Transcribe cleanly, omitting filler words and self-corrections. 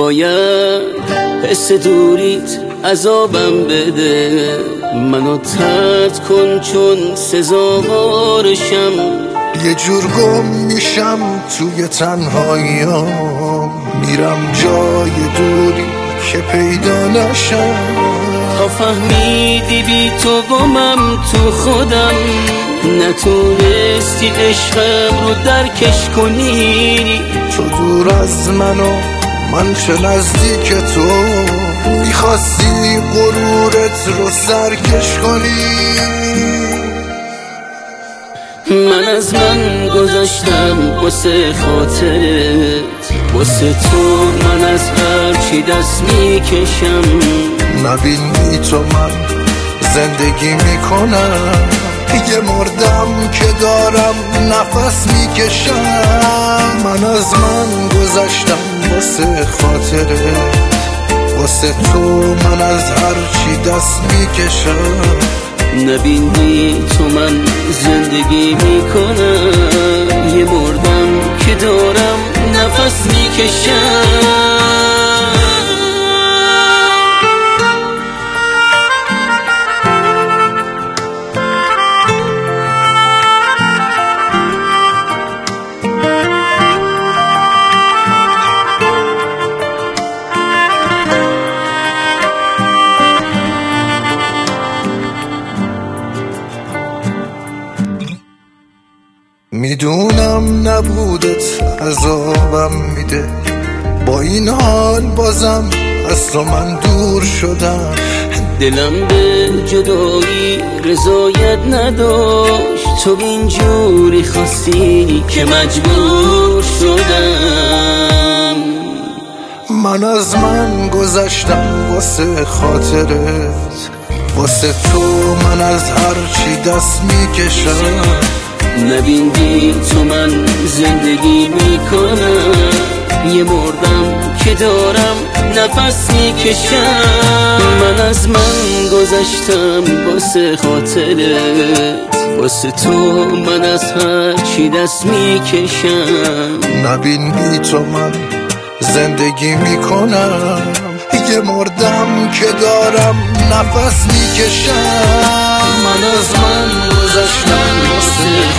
نباید حس دوریت عذابم بده، منو طرد کن چون سزاوارشم. یه جور گم میشم توی تنهاییام، میرم جای دوری که پیدا نشم. تا فهمیدی بی تو گمم تو خودم، نتونستی عشقم رو درکش کنی. تو دور از منو من چه نزدیک تو، میخواستی غرورت رو سرکش کنی. من از من گذاشتم واسه خاطرت، واسه تو من از هر چی دست میکشم. نبینی تو من زندگی میکنم، یه مردم که دارم نفس میکشم. من از من گذاشتم واسه خاطرت، واسه تو من از هر چی دست میکشم. نبینی تو من زندگی میکنم، یه مردم که دارم نفس میکشم. میدونم نبودت عذابم میده، با این حال بازم از تو من دور شدم. دلم به جدایی رضایت نداشت، تو اینجوری خواستی که مجبور شدم. من از من گذشتم واسه خاطرت، واسه تو من از هر چی دست میکشم. نبینی تو من زندگی میکنم، یه مردم که دارم نفس میکشم. من از من گذشتم واسه خاطرت، واسه تو من از هر چی دست میکشم. نبینی تو من زندگی میکنم، یه مردم که دارم نفس میکشم. من از من گذشتم واسه